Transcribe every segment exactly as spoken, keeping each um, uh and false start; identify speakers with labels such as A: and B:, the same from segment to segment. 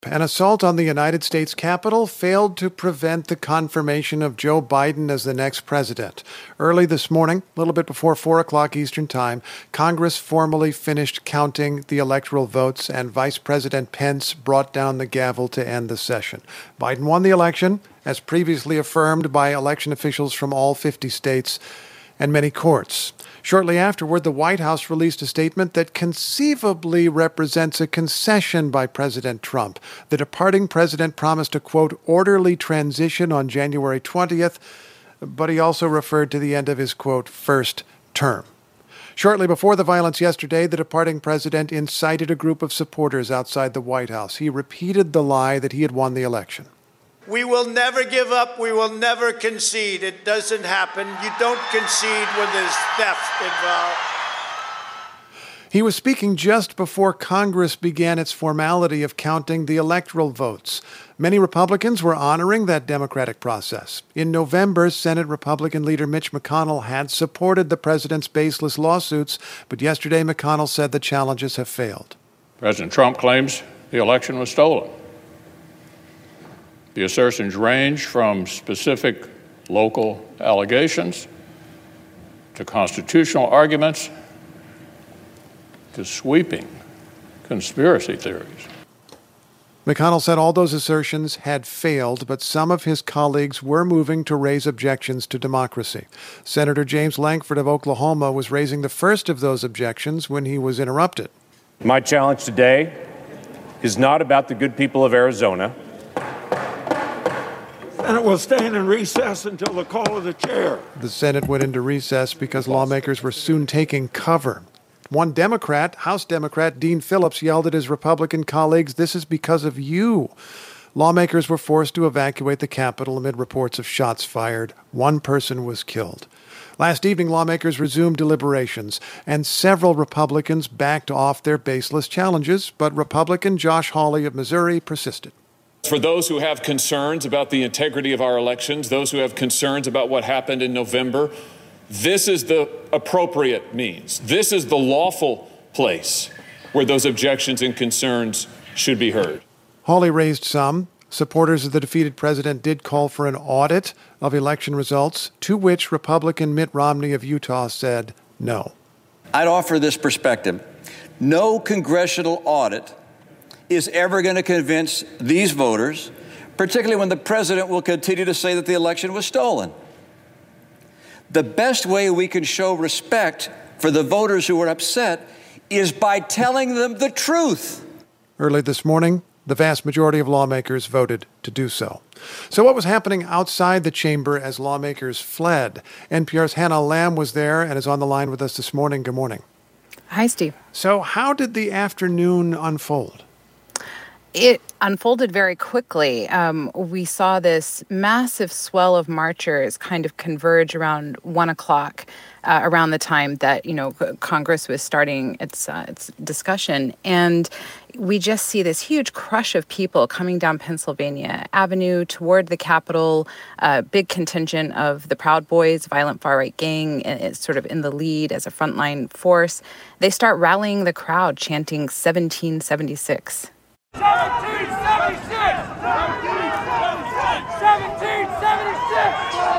A: An assault on the United States Capitol failed to prevent the confirmation of Joe Biden as the next president. Early this morning, a little bit before four o'clock Eastern Time, Congress formally finished counting the electoral votes, and Vice President Pence brought down the gavel to end the session. Biden won the election, as previously affirmed by election officials from all fifty states and many courts. Shortly afterward, the White House released a statement that conceivably represents a concession by President Trump. The departing president promised a, quote, orderly transition on January twentieth, but he also referred to the end of his, quote, first term. Shortly before the violence yesterday, the departing president incited a group of supporters outside the White House. He repeated the lie that he had won the election.
B: We will never give up. We will never concede. It doesn't happen. You don't concede when there's theft involved.
A: He was speaking just before Congress began its formality of counting the electoral votes. Many Republicans were honoring that democratic process. In November, Senate Republican leader Mitch McConnell had supported the president's baseless lawsuits, but yesterday McConnell said the challenges have failed.
C: President Trump claims the election was stolen. The assertions range from specific local allegations to constitutional arguments to sweeping conspiracy theories.
A: McConnell said all those assertions had failed, but some of his colleagues were moving to raise objections to democracy. Senator James Lankford of Oklahoma was raising the first of those objections when he was interrupted.
D: My challenge today is not about the good people of Arizona.
E: And it will stand in recess until the call of the chair.
A: The Senate went into recess because lawmakers were soon taking cover. One Democrat, House Democrat Dean Phillips, yelled at his Republican colleagues, "This is because of you." Lawmakers were forced to evacuate the Capitol amid reports of shots fired. One person was killed. Last evening, lawmakers resumed deliberations, and several Republicans backed off their baseless challenges, but Republican Josh Hawley of Missouri persisted.
F: For those who have concerns about the integrity of our elections, those who have concerns about what happened in November, this is the appropriate means. This is the lawful place where those objections and concerns should be heard.
A: Hawley raised some. Supporters of the defeated president did call for an audit of election results, to which Republican Mitt Romney of Utah said no.
G: I'd offer this perspective. No congressional audit is ever going to convince these voters, particularly when the president will continue to say that the election was stolen. The best way we can show respect for the voters who are upset is by telling them the truth.
A: Early this morning, the vast majority of lawmakers voted to do so. So what was happening outside the chamber as lawmakers fled? N P R's Hannah Lamb was there and is on the line with us this morning. Good morning.
H: Hi, Steve.
A: So how did the afternoon unfold?
H: It unfolded very quickly. Um, we saw this massive swell of marchers kind of converge around one o'clock, uh, around the time that, you know, Congress was starting its uh, its discussion. And we just see this huge crush of people coming down Pennsylvania Avenue toward the Capitol. A uh, big contingent of the Proud Boys, violent far-right gang, is sort of in the lead as a frontline force. They start rallying the crowd, chanting seventeen seventy-six.
I: seventeen seventy-six! seventeen seventy-six!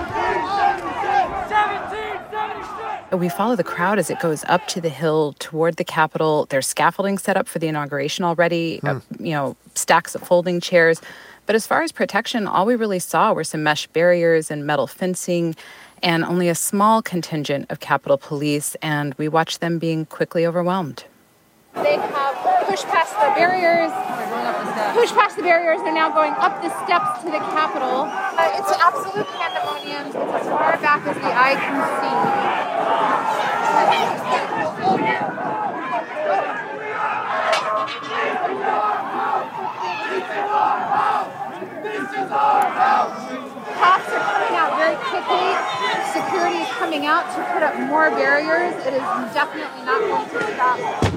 I: seventeen seventy-six!
H: We follow the crowd as it goes up to the hill toward the Capitol. There's scaffolding set up for the inauguration already, hmm. uh, you know, stacks of folding chairs. But as far as protection, all we really saw were some mesh barriers and metal fencing and only a small contingent of Capitol Police, and we watched them being quickly overwhelmed.
J: They have pushed past the barriers, pushed past the barriers. They're now going up the steps to the Capitol. Uh, it's absolute pandemonium. It's as far back as the eye can see. Cops are coming out very quickly. Security is coming out to put up more barriers. It is definitely not going to stop.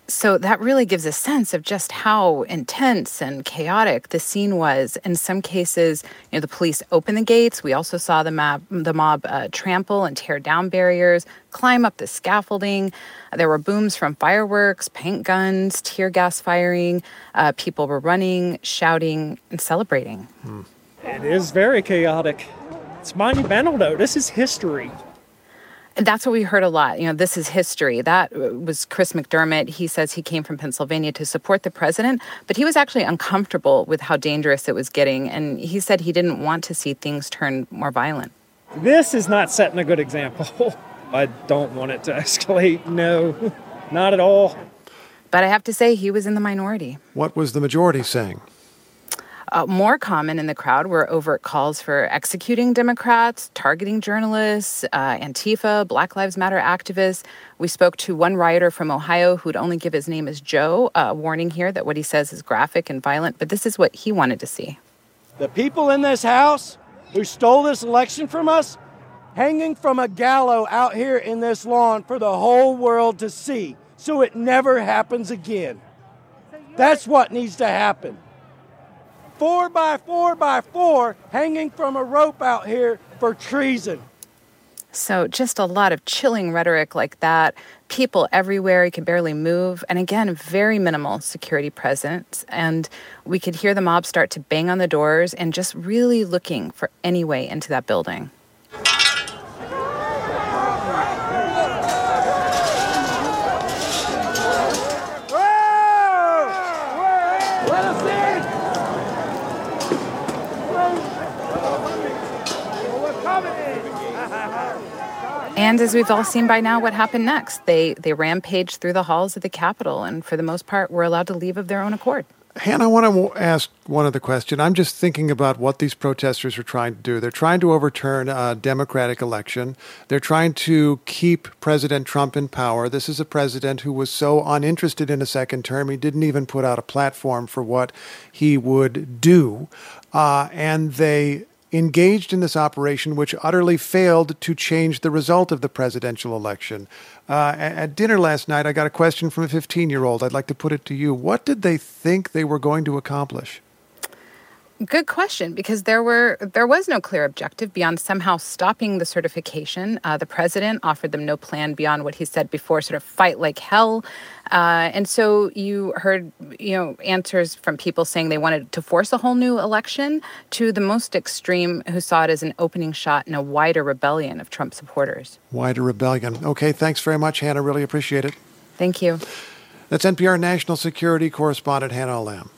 H: So that really gives a sense of just how intense and chaotic the scene was. In some cases, you know, the police opened the gates. We also saw the mob, the mob uh, trample and tear down barriers, climb up the scaffolding. There were booms from fireworks, paint guns, tear gas firing. Uh, people were running, shouting, and celebrating.
A: Hmm.
K: It is very chaotic. It's monumental, though. This is history.
H: That's what we heard a lot. You know, this is history. That was Chris McDermott. He says he came from Pennsylvania to support the president, but he was actually uncomfortable with how dangerous it was getting. And he said he didn't want to see things turn more violent.
K: This is not setting a good example. I don't want it to escalate. No, not at all.
H: But I have to say, he was in the minority.
A: What was the majority saying?
H: Uh, more common in the crowd were overt calls for executing Democrats, targeting journalists, uh, Antifa, Black Lives Matter activists. We spoke to one rioter from Ohio who'd only give his name as Joe, uh, warning here that what he says is graphic and violent, but this is what he wanted to see.
L: The people in this house who stole this election from us, hanging from a gallows out here in this lawn for the whole world to see, so it never happens again. That's what needs to happen. Four by four by four hanging from a rope out here for treason.
H: So just a lot of chilling rhetoric like that. People everywhere. You could barely move. And again, very minimal security presence. And we could hear the mob start to bang on the doors and just really looking for any way into that building. And as we've all seen by now, what happened next? They they rampaged through the halls of the Capitol, and for the most part, were allowed to leave of their own accord.
A: Hannah, I want to ask one other question. I'm just thinking about what these protesters are trying to do. They're trying to overturn a Democratic election. They're trying to keep President Trump in power. This is a president who was so uninterested in a second term, he didn't even put out a platform for what he would do. Uh, and they engaged in this operation, which utterly failed to change the result of the presidential election. Uh, at dinner last night, I got a question from a fifteen-year-old. I'd like to put it to you. What did they think they were going to accomplish?
H: Good question, because there were there was no clear objective beyond somehow stopping the certification. Uh, the president offered them no plan beyond what he said before, sort of fight like hell. Uh, and so you heard, you know, answers from people saying they wanted to force a whole new election, to the most extreme who saw it as an opening shot in a wider rebellion of Trump supporters.
A: Wider rebellion. Okay, thanks very much, Hannah. Really appreciate it.
H: Thank you.
A: That's N P R national security correspondent Hannah Alam.